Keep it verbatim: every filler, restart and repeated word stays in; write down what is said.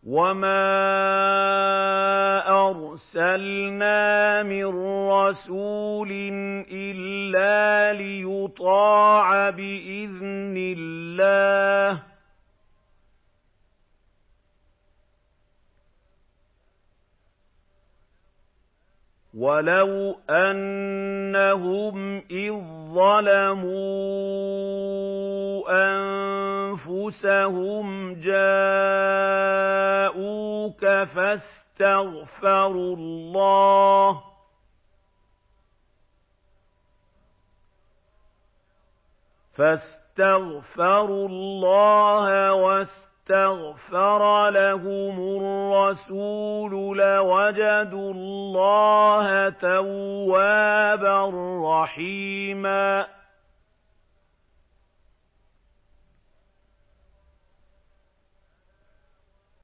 وَمَا أَرْسَلْنَا مِن رَّسُولٍ إِلَّا لِيُطَاعَ بِإِذْنِ اللَّهِ ۚ وَلَوْ أَنَّهُمْ إِذ ظَّلَمُوا أَنفُسَهُمْ جَاءُوكَ فَاسْتَغْفَرُوا اللَّهَ فَاسْتَغْفَرُوا اللَّهَ وَاسْتَغْفَرَ لَهُمُ الرَّسُولُ لَوَجَدُوا اللَّهَ تَوَّابًا رَّحِيمًا